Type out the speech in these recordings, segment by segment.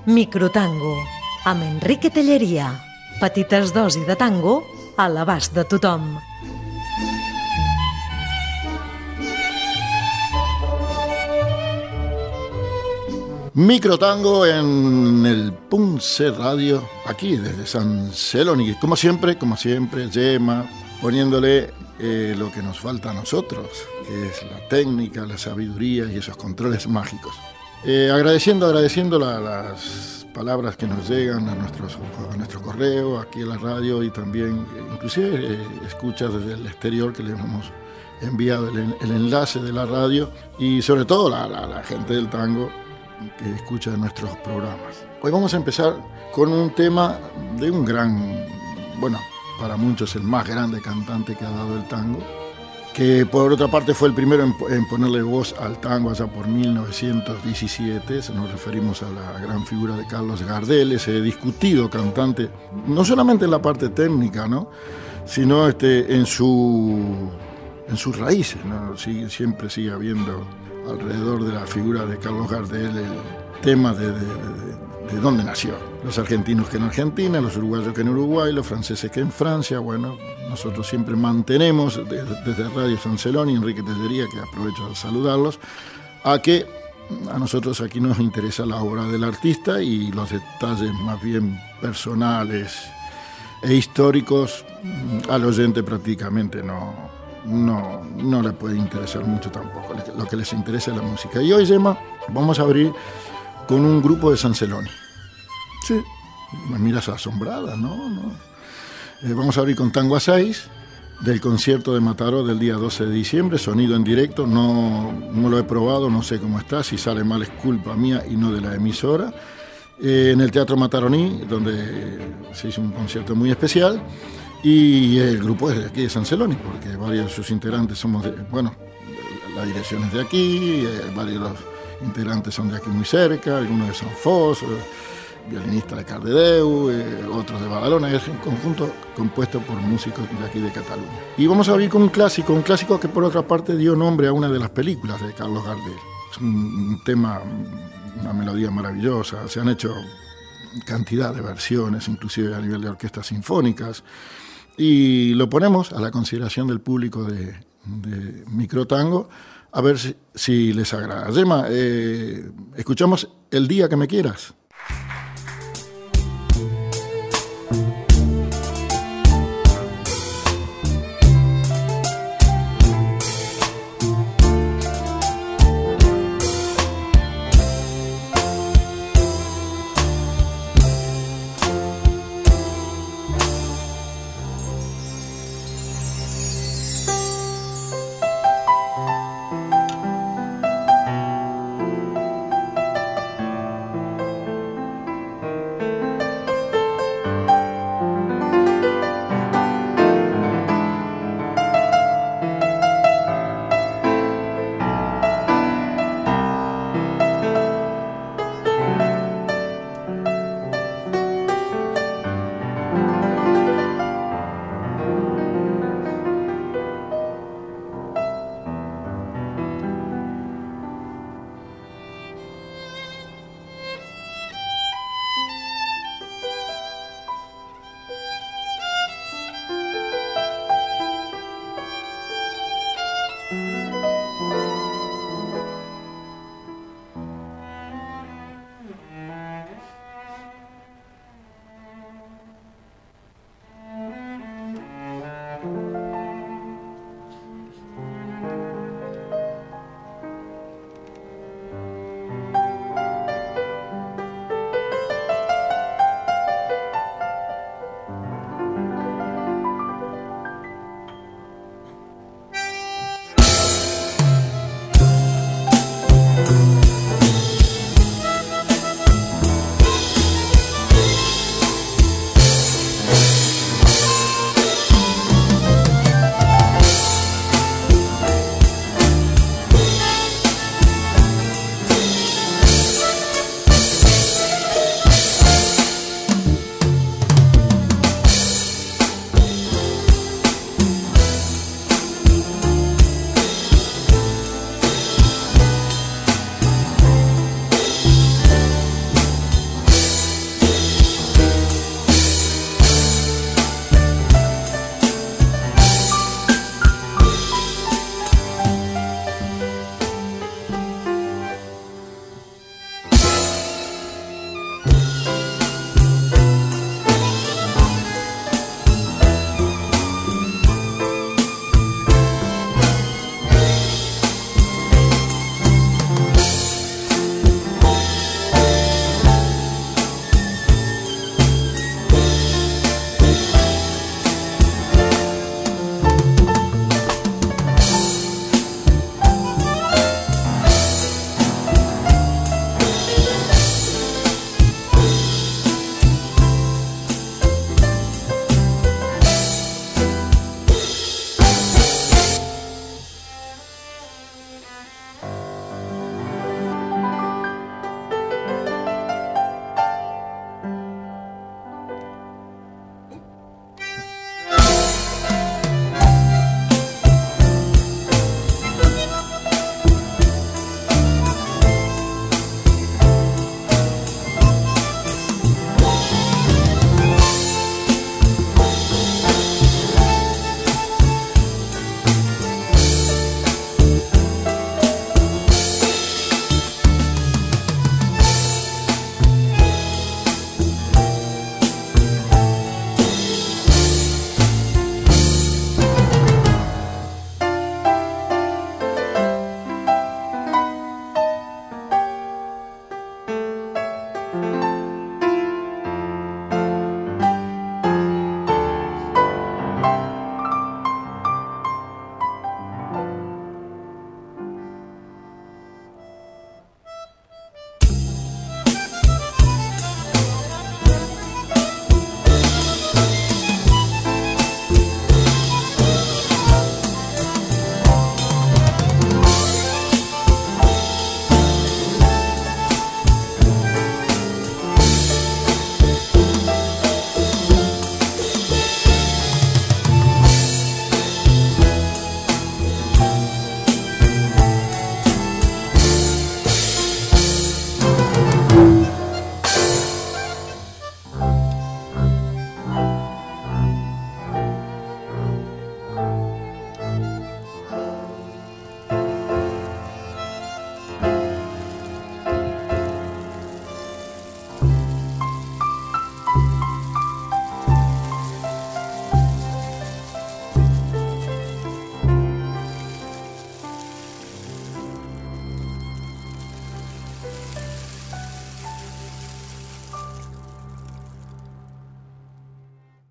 Microtango, amb Enrique Telleria. Petites dosis de tango a l'abast de tothom. Microtango en el Punce Radio, aquí desde San Celoni. Como siempre, Gemma, poniéndole lo que nos falta a nosotros, que es la técnica, la sabiduría y esos controles mágicos. Agradeciendo las palabras que nos llegan a nuestro correo, aquí en la radio, y también inclusive escuchas desde el exterior que le hemos enviado el enlace de la radio, y sobre todo la gente del tango que escucha nuestros programas. Hoy vamos a empezar con un tema de un gran, bueno, para muchos el más grande cantante que ha dado el tango, que por otra parte fue el primero en ponerle voz al tango allá por 1917. Nos referimos a la gran figura de Carlos Gardel, ese discutido cantante, no solamente en la parte técnica, ¿no?, sino en sus raíces, ¿no? Siempre sigue habiendo alrededor de la figura de Carlos Gardel el tema de dónde nació. Los argentinos que en Argentina, los uruguayos que en Uruguay, los franceses que en Francia. Bueno, nosotros siempre mantenemos desde Radio San Celoni, Enrique Telleria, que aprovecho de saludarlos, a que a nosotros aquí nos interesa la obra del artista, y los detalles más bien personales e históricos al oyente prácticamente no le puede interesar mucho tampoco. Lo que les interesa es la música. Y hoy, Gemma, vamos a abrir con un grupo de San Celoni. Sí, me miras asombrada, ¿no? Vamos a abrir con Tango a 6, del concierto de Mataró del día 12 de diciembre, sonido en directo. No lo he probado, no sé cómo está. Si sale mal es culpa mía y no de la emisora. En el Teatro Mataroní, donde se hizo un concierto muy especial. Y el grupo es de aquí, de San Celoni, porque varios de sus integrantes somos la dirección es de aquí, varios de los integrantes son de aquí muy cerca, algunos de San Fos, violinista de Cardedeu, otros de Badalona. Es un conjunto compuesto por músicos de aquí de Cataluña. Y vamos a abrir con un clásico que por otra parte dio nombre a una de las películas de Carlos Gardel. Es un tema, una melodía maravillosa. Se han hecho cantidad de versiones, inclusive a nivel de orquestas sinfónicas, y lo ponemos a la consideración del público de Microtango, a ver si les agrada. Gemma, escuchamos El día que me quieras.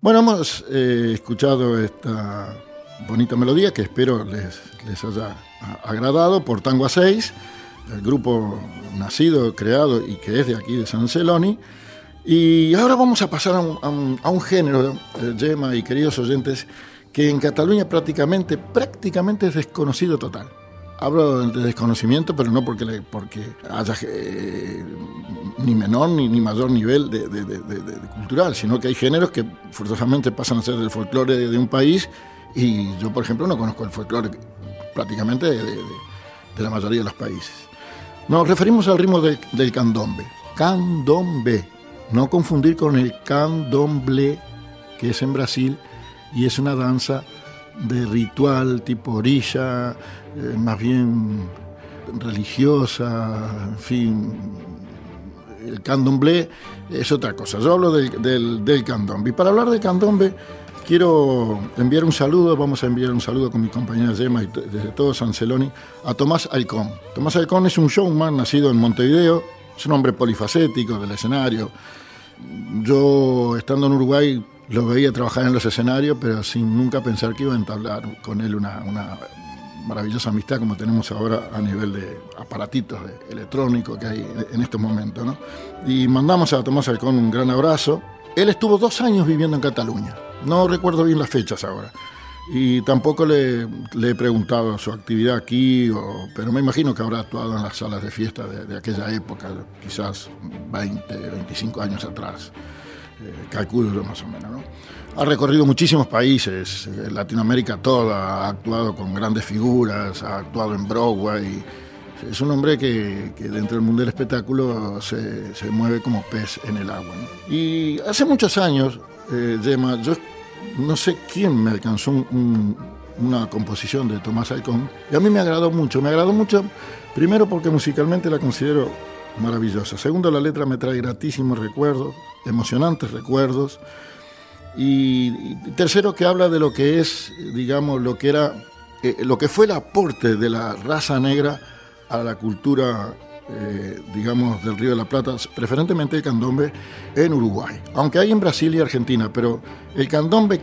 Bueno, hemos escuchado esta bonita melodía que espero les haya agradado por Tango a 6, el grupo nacido, creado y que es de aquí de San Celoni. Y ahora vamos a pasar a un género, Gemma y queridos oyentes, que en Cataluña prácticamente es desconocido total. Hablo de desconocimiento, pero no porque haya ni menor ni mayor nivel de cultural, sino que hay géneros que forzosamente pasan a ser del folclore de un país, y yo, por ejemplo, no conozco el folclore prácticamente de la mayoría de los países. Nos referimos al ritmo del candombe. Candombe, no confundir con el candomblé, que es en Brasil, y es una danza de ritual tipo orilla, más bien religiosa, en fin. El candomblé es otra cosa. Yo hablo del candombe. Y para hablar del candombe quiero enviar un saludo, vamos a enviar un saludo con mi compañera Gemma y desde todo San Celoni, a Tomás Alcón. Tomás Alcón es un showman nacido en Montevideo, es un hombre polifacético del escenario. Yo, estando en Uruguay, lo veía trabajar en los escenarios, pero sin nunca pensar que iba a entablar con él una maravillosa amistad como tenemos ahora a nivel de aparatitos electrónicos que hay en estos momentos, ¿no? Y mandamos a Tomás Alcón un gran abrazo. Él estuvo 2 años viviendo en Cataluña, no recuerdo bien las fechas ahora, y tampoco le he preguntado su actividad aquí, pero me imagino que habrá actuado en las salas de fiesta de aquella época, quizás 20, 25 años atrás. Calculo yo más o menos, ¿no? Ha recorrido muchísimos países, Latinoamérica toda, ha actuado con grandes figuras, ha actuado en Broadway. Es un hombre que dentro del mundo del espectáculo se mueve como pez en el agua, ¿no? Y hace muchos años, Gemma, yo no sé quién me alcanzó una composición de Tomás Alcón, y a mí me agradó mucho, primero porque musicalmente la considero maravillosa. Segundo, la letra me trae gratísimos recuerdos, emocionantes recuerdos. Y tercero, que habla de lo que es, digamos, lo que fue el aporte de la raza negra a la cultura, digamos, del Río de la Plata, preferentemente el candombe en Uruguay. Aunque hay en Brasil y Argentina, pero el candombe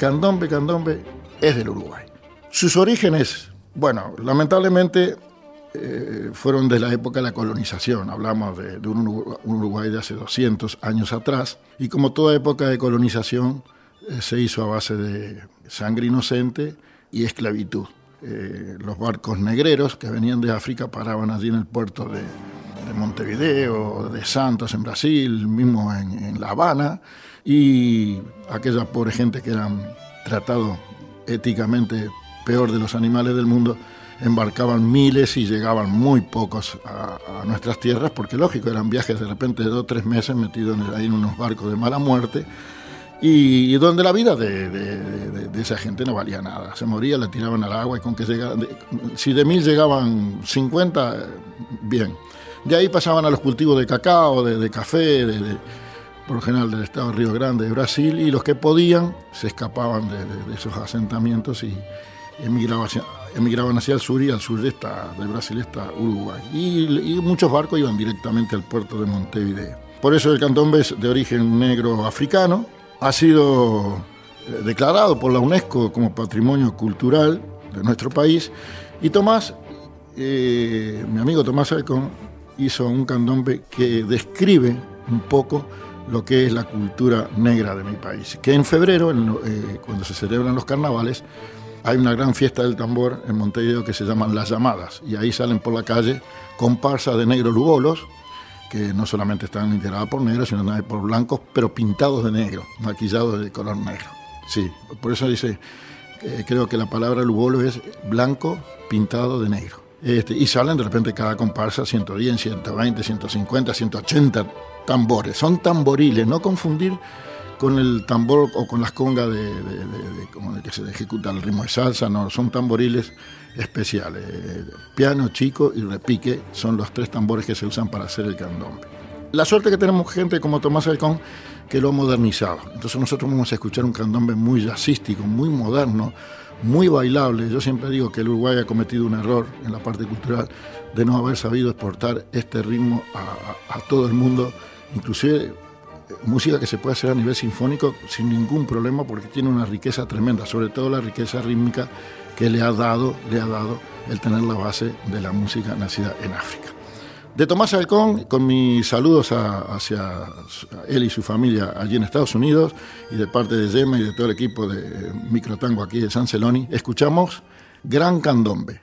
es del Uruguay. Sus orígenes, bueno, lamentablemente fueron de la época de la colonización. Hablamos de un Uruguay de hace 200 años atrás, y como toda época de colonización se hizo a base de sangre inocente y esclavitud. Los barcos negreros que venían de África paraban allí en el puerto de Montevideo, de Santos en Brasil, mismo en La Habana, y aquella pobre gente que eran tratados éticamente peor de los animales del mundo, embarcaban miles y llegaban muy pocos a nuestras tierras, porque lógico, eran viajes de repente de 2 o 3 meses metidos ahí en unos barcos de mala muerte, y donde la vida de esa gente no valía nada. Se moría, la tiraban al agua, y con que si de 1000 llegaban 50, bien. De ahí pasaban a los cultivos de cacao, de café, por lo general del estado de Río Grande, de Brasil, y los que podían se escapaban de esos asentamientos y emigraban hacia el sur, y al sur de Brasil está Uruguay. Y muchos barcos iban directamente al puerto de Montevideo. Por eso el candombe es de origen negro africano. Ha sido declarado por la UNESCO como Patrimonio Cultural de nuestro país. Y mi amigo Tomás Alcón, hizo un candombe que describe un poco lo que es la cultura negra de mi país. Que en febrero, cuando se celebran los carnavales, hay una gran fiesta del tambor en Montevideo que se llaman Las Llamadas, y ahí salen por la calle comparsas de negros lugolos, que no solamente están integradas por negros, sino también por blancos, pero pintados de negro, maquillados de color negro. Sí, por eso dice, creo que la palabra lugolo es blanco pintado de negro. Y salen de repente cada comparsa 110, 120, 150, 180 tambores. Son tamboriles, no confundir con el tambor o con las congas como el que se ejecuta el ritmo de salsa, no, son tamboriles especiales. Piano, chico y repique son los 3 tambores que se usan para hacer el candombe. La suerte que tenemos gente como Tomás Alcón, que lo ha modernizado. Entonces nosotros vamos a escuchar un candombe muy jazzístico, muy moderno, muy bailable. Yo siempre digo que el Uruguay ha cometido un error en la parte cultural de no haber sabido exportar este ritmo a todo el mundo, inclusive música que se puede hacer a nivel sinfónico sin ningún problema, porque tiene una riqueza tremenda, sobre todo la riqueza rítmica que le ha dado el tener la base de la música nacida en África. De Tomás Halcón, con mis saludos hacia él y su familia allí en Estados Unidos, y de parte de Gemma y de todo el equipo de Microtango aquí de San Celoni, escuchamos Gran Candombe.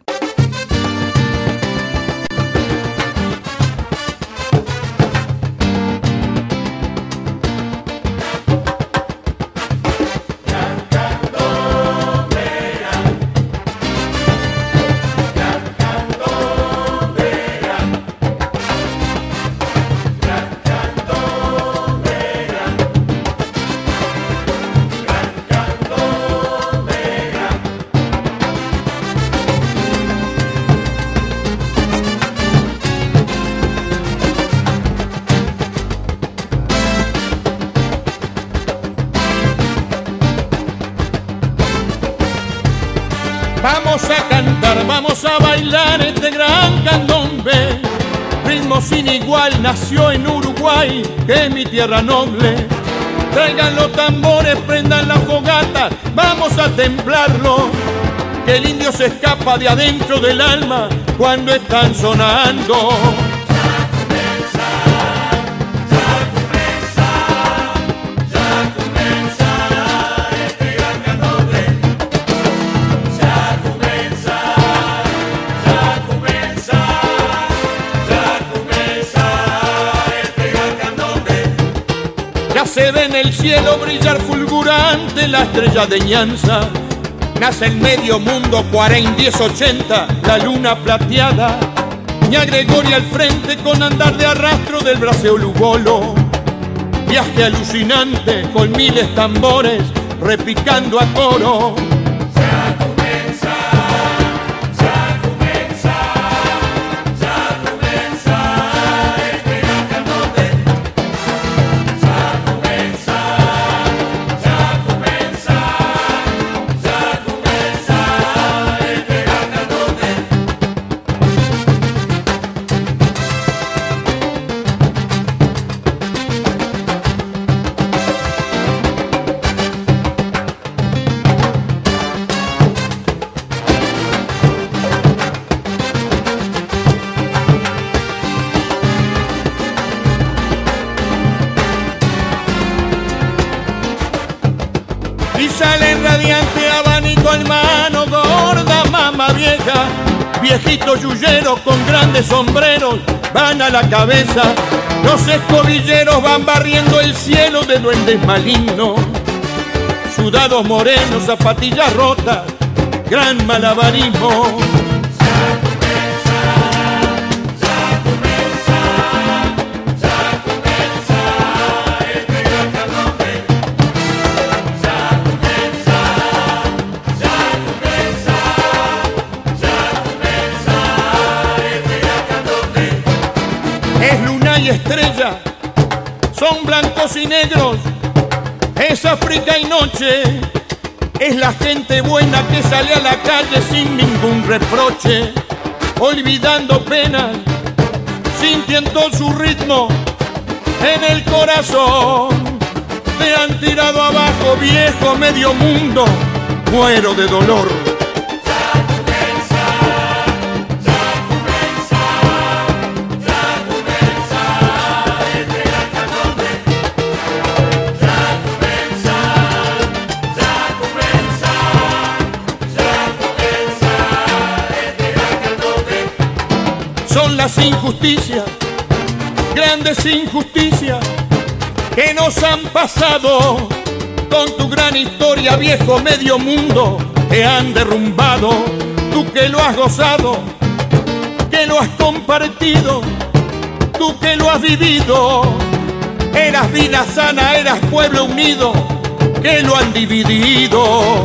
Vamos a cantar, vamos a bailar este gran candombe. Ritmo sin igual, nació en Uruguay, que es mi tierra noble. Traigan los tambores, prendan la fogata, vamos a templarlo. Que el indio se escapa de adentro del alma cuando están sonando. Se ve en el cielo brillar fulgurante la estrella de Ñanza. Nace el medio mundo 40, 10, 80, la luna plateada. Ña Gregoria al frente con andar de arrastro del braceo Lugolo. Viaje alucinante con miles tambores repicando a coro. Y sale radiante abanico en mano, gorda mama vieja. Viejitos yuyeros con grandes sombreros van a la cabeza. Los escobilleros van barriendo el cielo de duendes malignos. Sudados morenos, zapatillas rotas, gran malabarismo. Y estrella, son blancos y negros, es África y noche, es la gente buena que sale a la calle sin ningún reproche, olvidando penas, sintiendo su ritmo en el corazón. Te han tirado abajo, viejo medio mundo, muero de dolor. Son las injusticias, grandes injusticias que nos han pasado. Con tu gran historia, viejo medio mundo, te han derrumbado. Tú que lo has gozado, que lo has compartido, tú que lo has vivido. Eras vida sana, eras pueblo unido, que lo han dividido.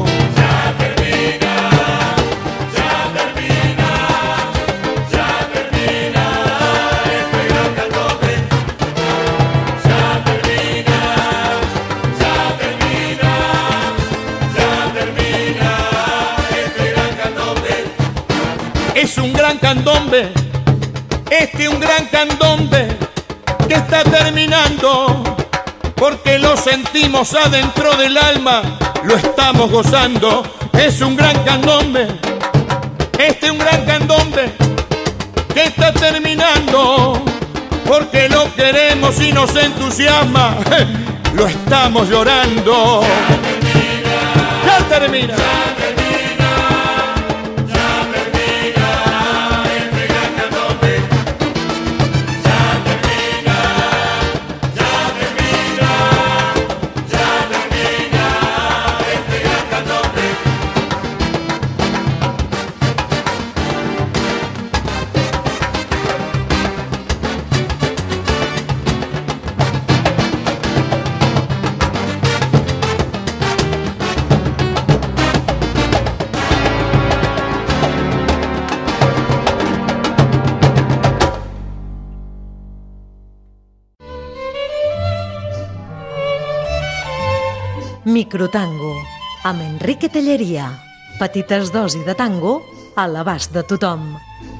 Es un gran candombe, un gran candombe que está terminando. porque lo sentimos adentro del alma, lo estamos gozando. Es un gran candombe, un gran candombe que está terminando, porque lo queremos y nos entusiasma, lo estamos llorando. Ya termina. Microtango, amb Enrique Telleria. Petites dosis de tango a l'abast de tothom.